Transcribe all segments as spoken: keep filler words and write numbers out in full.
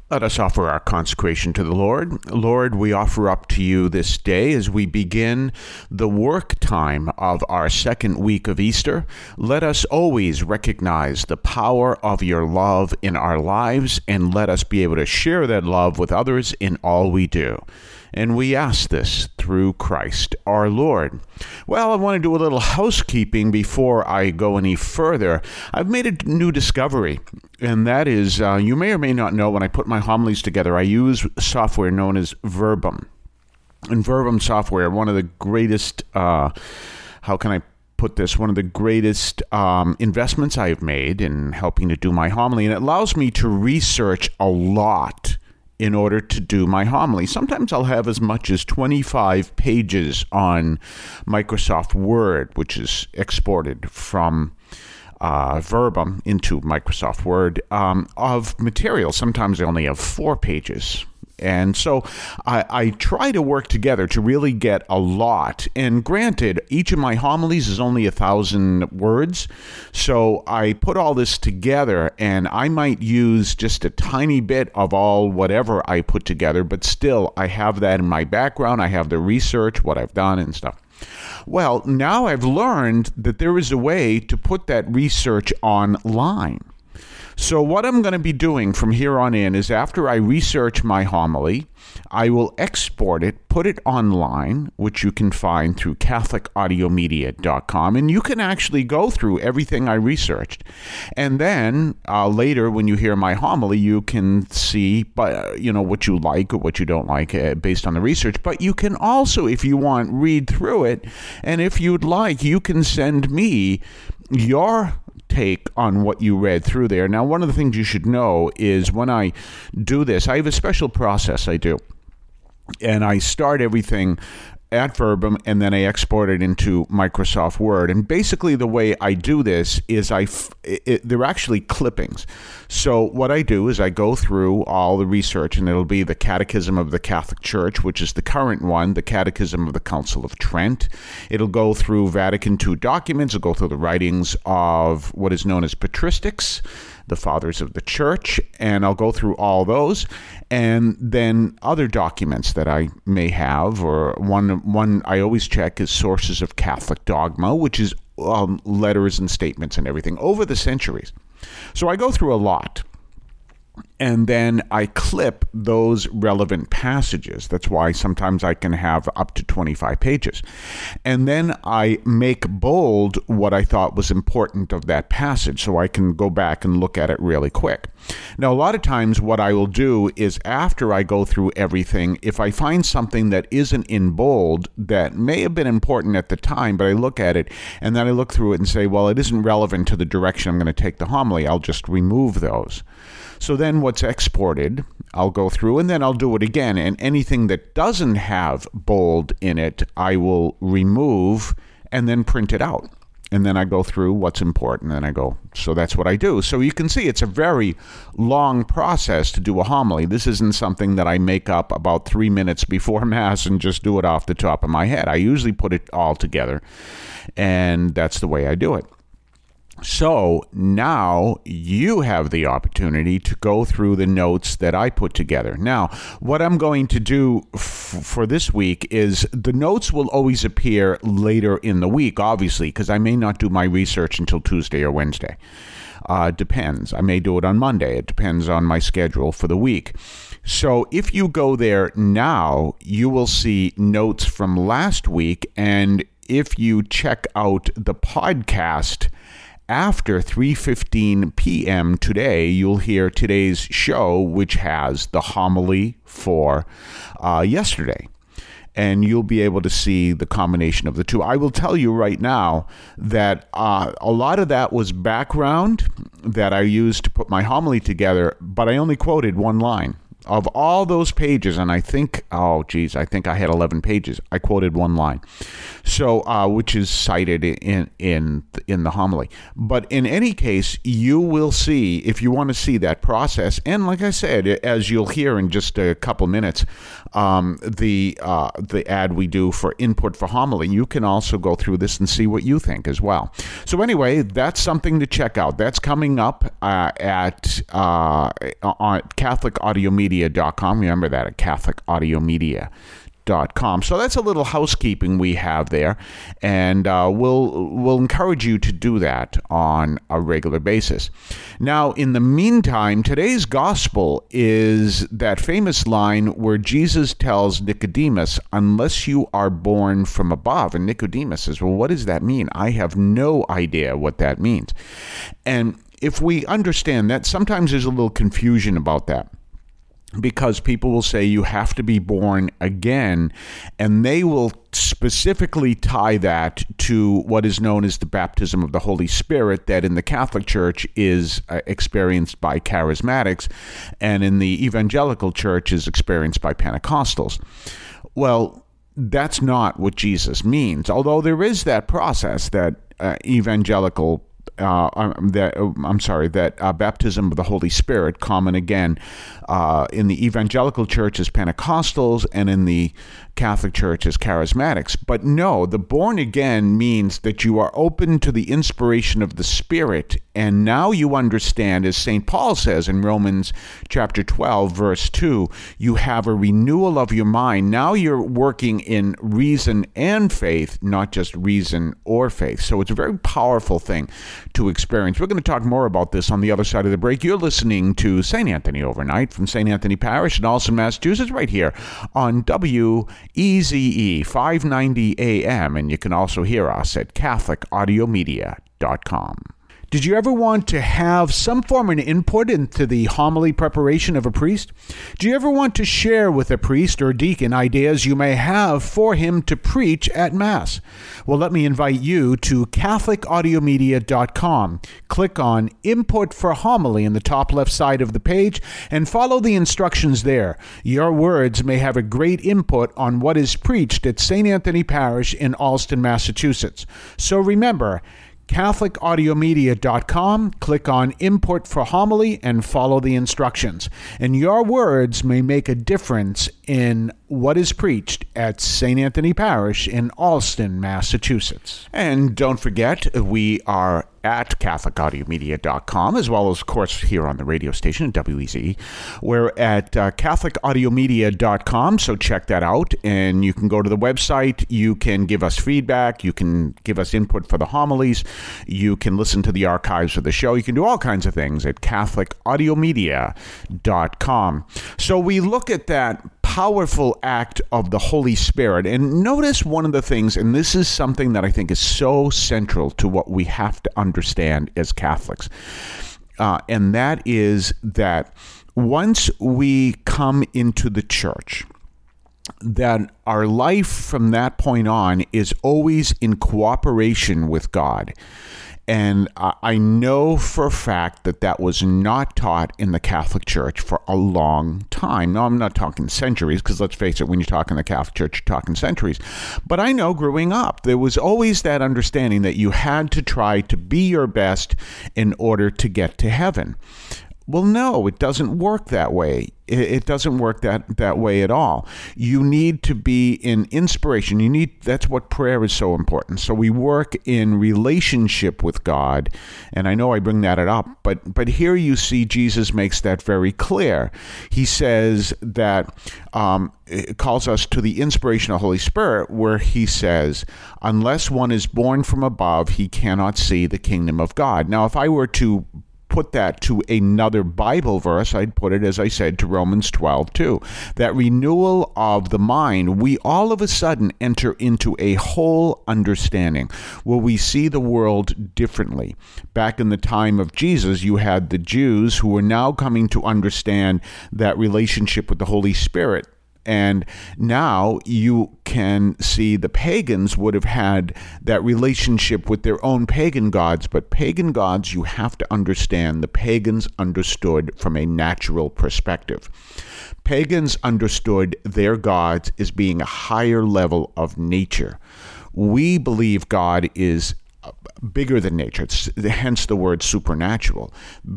Let us offer our consecration to the Lord. Lord, we offer up to you this day as we begin the work time of our second week of Easter. Let us always recognize the power of your love in our lives, and let us be able to share that love with others in all we do. And we ask this through Christ our Lord. Well, I want to do a little housekeeping before I go any further. I've made a new discovery, and that is, uh, you may or may not know, when I put my homilies together, I use software known as Verbum. And Verbum software, one of the greatest, uh, how can I put this, one of the greatest um, investments I've made in helping to do my homily, and it allows me to research a lot in order to do my homily. Sometimes I'll have as much as twenty-five pages on Microsoft Word, which is exported from uh, Verbum into Microsoft Word, um, of material. Sometimes I only have four pages. And so I, I try to work together to really get a lot. And granted, each of my homilies is only a thousand words. So I put all this together, and I might use just a tiny bit of all whatever I put together, but still I have that in my background. I have the research, what I've done and stuff. Well, now I've learned that there is a way to put that research online. So what I'm going to be doing from here on in is, after I research my homily, I will export it, put it online, which you can find through Catholic Audio Media dot com, and you can actually go through everything I researched. And then uh, later, when you hear my homily, you can see, uh, you know, what you like or what you don't like uh, based on the research. But you can also, if you want, read through it, and if you'd like, you can send me your take on what you read through there. Now, one of the things you should know is, when I do this, I have a special process I do. And I start everything at Verbum, and then I export it into Microsoft Word. And basically the way I do this is I, f- it, they're actually clippings. So what I do is I go through all the research, and it'll be the Catechism of the Catholic Church, which is the current one, the Catechism of the Council of Trent. It'll go through Vatican Two documents. It'll go through the writings of what is known as patristics, the fathers of the church, and I'll go through all those, and then other documents that I may have, or one one I always check is Sources of Catholic Dogma, which is um, letters and statements and everything over the centuries. So I go through a lot. And then I clip those relevant passages. That's why sometimes I can have up to twenty-five pages. And then I make bold what I thought was important of that passage, so I can go back and look at it really quick. Now, a lot of times what I will do is, after I go through everything, if I find something that isn't in bold that may have been important at the time, but I look at it and then I look through it and say, well, it isn't relevant to the direction I'm going to take the homily, I'll just remove those. So then what's exported, I'll go through, and then I'll do it again. And anything that doesn't have bold in it, I will remove and then print it out. And then I go through what's important, and I go, so that's what I do. So you can see it's a very long process to do a homily. This isn't something that I make up about three minutes before Mass and just do it off the top of my head. I usually put it all together, and that's the way I do it. So now you have the opportunity to go through the notes that I put together. Now, what I'm going to do f- for this week is, the notes will always appear later in the week, obviously, because I may not do my research until Tuesday or Wednesday. Uh, depends. I may do it on Monday. It depends on my schedule for the week. So if you go there now, you will see notes from last week. And if you check out the podcast after three fifteen p.m. today, you'll hear today's show, which has the homily for uh, yesterday. And you'll be able to see the combination of the two. I will tell you right now that uh, a lot of that was background that I used to put my homily together, but I only quoted one line. of all those pages, and I think, oh, geez, I think I had eleven pages. I quoted one line, so uh, which is cited in in in the homily. But in any case, you will see, if you want to see that process, and like I said, as you'll hear in just a couple minutes, um, the uh, the ad we do for Input for Homily, you can also go through this and see what you think as well. So anyway, that's something to check out. That's coming up uh, at uh, on Catholic Audio Media dot com. Remember that, at Catholic Audio Media dot com. So that's a little housekeeping we have there, and uh, we'll we'll encourage you to do that on a regular basis. Now, in the meantime, today's gospel is that famous line where Jesus tells Nicodemus, "Unless you are born from above." And Nicodemus says, "Well, what does that mean? I have no idea what that means." And if we understand that, sometimes there's a little confusion about that, because people will say you have to be born again, and they will specifically tie that to what is known as the baptism of the Holy Spirit, that in the Catholic Church is uh, experienced by charismatics, and in the evangelical church is experienced by Pentecostals. Well, that's not what Jesus means, although there is that process that uh, evangelical Uh, that I'm sorry, that uh, baptism of the Holy Spirit, common again uh, in the evangelical church as Pentecostals and in the Catholic Church as charismatics. But no, the born again means that you are open to the inspiration of the Spirit, and now you understand, as Saint Paul says in Romans chapter twelve, verse two, you have a renewal of your mind. Now you're working in reason and faith, not just reason or faith. So it's a very powerful thing to experience. We're going to talk more about this on the other side of the break. You're listening to Saint Anthony Overnight from Saint Anthony Parish in Allston, Massachusetts, right here on W E Z E five ninety A M, and you can also hear us at Catholic Audio Media dot com. Did you ever want to have some form of input into the homily preparation of a priest? Do you ever want to share with a priest or deacon ideas you may have for him to preach at Mass? Well, let me invite you to Catholic Audio Media dot com. Click on Input for Homily in the top left side of the page and follow the instructions there. Your words may have a great input on what is preached at Saint Anthony Parish in Allston, Massachusetts. So remember, Catholic Audio Media dot com, click on Input for Homily and follow the instructions. And your words may make a difference in what is preached at Saint Anthony Parish in Allston, Massachusetts. And don't forget, we are at Catholic Audio Media dot com, as well as, of course, here on the radio station at W E Z E. We're at uh, Catholic Audio Media dot com, so check that out. And you can go to the website. You can give us feedback. You can give us input for the homilies. You can listen to the archives of the show. You can do all kinds of things at Catholic Audio Media dot com. So we look at that powerful act of the Holy Spirit. And notice one of the things, and this is something that I think is so central to what we have to understand as Catholics, uh, and that is that once we come into the church, that our life from that point on is always in cooperation with God. And I know for a fact that that was not taught in the Catholic Church for a long time. Now, I'm not talking centuries, because let's face it, when you're talking the Catholic Church, you're talking centuries. But I know growing up, there was always that understanding that you had to try to be your best in order to get to heaven. Well, no, it doesn't work that way. It doesn't work that, that way at all. You need to be in inspiration. You need, that's what prayer is so important. So we work in relationship with God. And I know I bring that up, but, but here you see Jesus makes that very clear. He says that, um, it calls us to the inspiration of the Holy Spirit, where he says, unless one is born from above, he cannot see the kingdom of God. Now, if I were to put that to another Bible verse, I'd put it, as I said, to Romans twelve two. That renewal of the mind, we all of a sudden enter into a whole understanding where we see the world differently. Back in the time of Jesus, you had the Jews who were now coming to understand that relationship with the Holy Spirit. And now you can see the pagans would have had that relationship with their own pagan gods, but pagan gods, you have to understand, the pagans understood from a natural perspective. Pagans understood their gods as being a higher level of nature. We believe God is bigger than nature, it's, hence the word supernatural.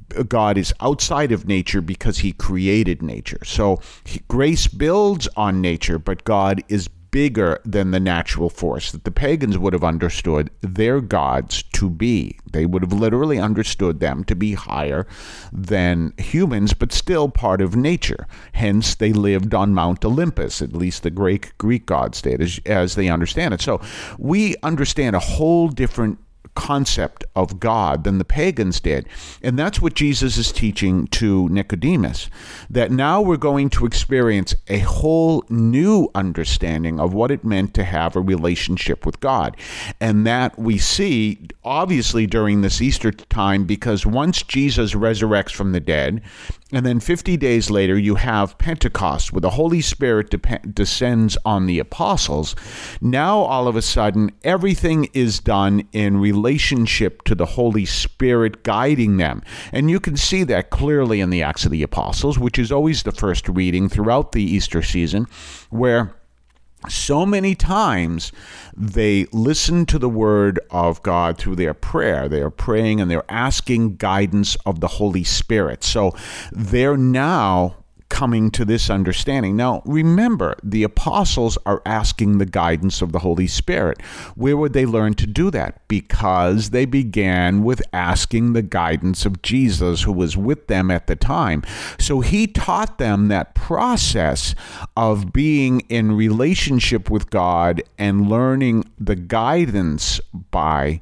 God is outside of nature because he created nature. So he, grace builds on nature, but God is bigger than the natural force that the pagans would have understood their gods to be. They would have literally understood them to be higher than humans, but still part of nature. Hence, they lived on Mount Olympus, at least the Greek Greek gods did, as, as they understand it. So we understand a whole different concept of God than the pagans did. And that's what Jesus is teaching to Nicodemus, that now we're going to experience a whole new understanding of what it meant to have a relationship with God. And that we see obviously during this Easter time, because once Jesus resurrects from the dead, and then fifty days later, you have Pentecost, where the Holy Spirit de- descends on the apostles. Now, all of a sudden, everything is done in relationship to the Holy Spirit guiding them. And you can see that clearly in the Acts of the Apostles, which is always the first reading throughout the Easter season, where so many times they listen to the word of God through their prayer. They are praying and they're asking guidance of the Holy Spirit. So they're now coming to this understanding. Now, remember, the apostles are asking the guidance of the Holy Spirit. Where would they learn to do that? Because they began with asking the guidance of Jesus, who was with them at the time. So he taught them that process of being in relationship with God and learning the guidance by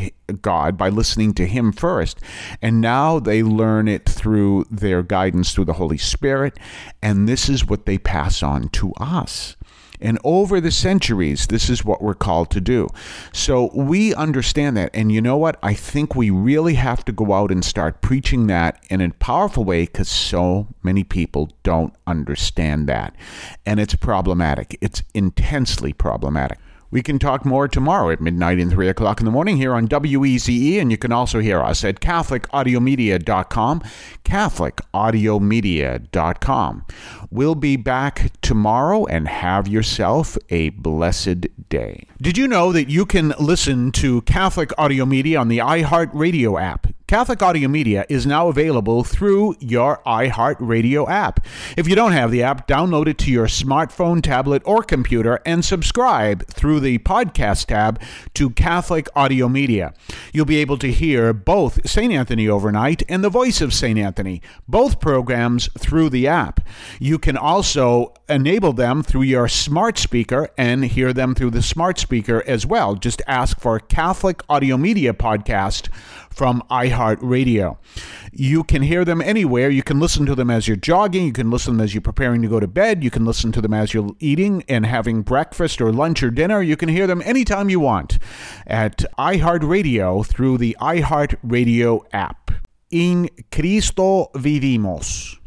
God by listening to him first. And now they learn it through their guidance through the Holy Spirit. And this is what they pass on to us. And over the centuries, this is what we're called to do. So we understand that. And you know what? I think we really have to go out and start preaching that in a powerful way, because so many people don't understand that. And it's problematic. It's intensely problematic. We can talk more tomorrow at midnight and three o'clock in the morning here on W E Z E, and you can also hear us at Catholic Audio Media dot com, Catholic Audio Media dot com. We'll be back tomorrow, and have yourself a blessed day. Did you know that you can listen to Catholic Audio Media on the iHeartRadio app? Catholic Audio Media is now available through your iHeartRadio app. If you don't have the app, download it to your smartphone, tablet, or computer and subscribe through the podcast tab to Catholic Audio Media. You'll be able to hear both Saint Anthony Overnight and The Voice of Saint Anthony, both programs through the app. You can also enable them through your smart speaker and hear them through the smart speaker as well. Just ask for Catholic Audio Media Podcast from iHeartRadio. You can hear them anywhere. You can listen to them as you're jogging. You can listen to them as you're preparing to go to bed. You can listen to them as you're eating and having breakfast or lunch or dinner. You can hear them anytime you want at iHeartRadio through the iHeartRadio app. In Cristo vivimos.